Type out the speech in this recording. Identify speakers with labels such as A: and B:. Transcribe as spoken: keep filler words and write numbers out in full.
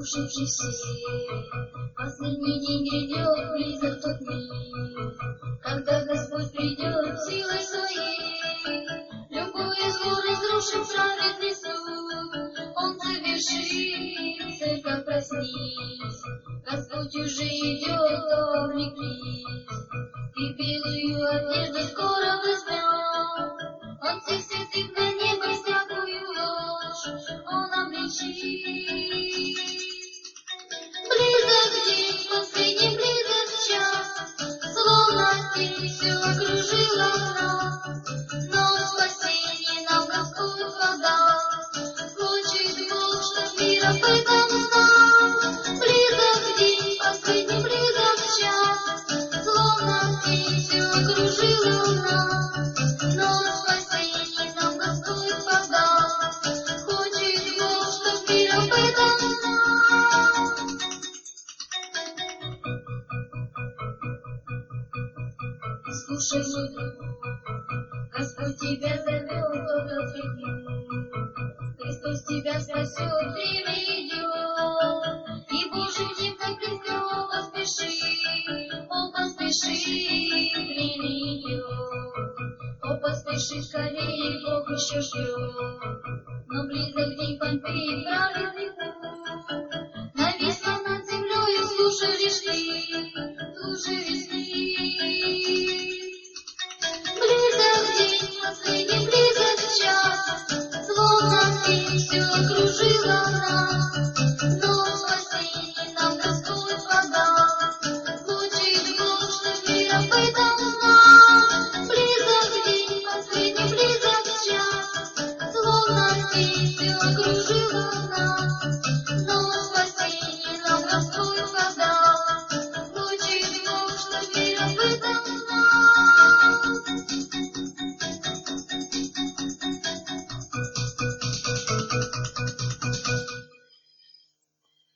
A: слушавший все. Последний день грядет, близок тот миг, когда Господь придет силой своей. Любой из гор разрушит праведный суд, Он завершит, церковь проснись. Господь уже идет, то влеклись, и белую одежду скоро возьмем. Он всех святых на небо всякую ложь Он обличит. Близок день, последний близок час, словно тень все окружила нас, но спасение нам Господь подаст. Хочет Бог, чтоб мир об этом знал. Близок день, последний близок час, словно тень все окружила нас, но спасение нам Господь подаст. Хочет Бог, чтоб мир об этом знал. Слушай, мой друг, Господь тебя зовет, тот отвлекнет. Христос тебя спасет, время идет, и Божий день так близко, о, поспеши, о, поспеши, время идет, о, поспеши скорее, Бог еще ждет. Но близок день Помпей, праведный путь, нависло над землею, слушай весны, слушай весны. Близок день, последний близок час, словно тень все окружила нас, но спасение нам Господь подаст. Хочет Бог, чтоб мир об этом знал. Близок день, последний близок час, словно тень все окружила нас,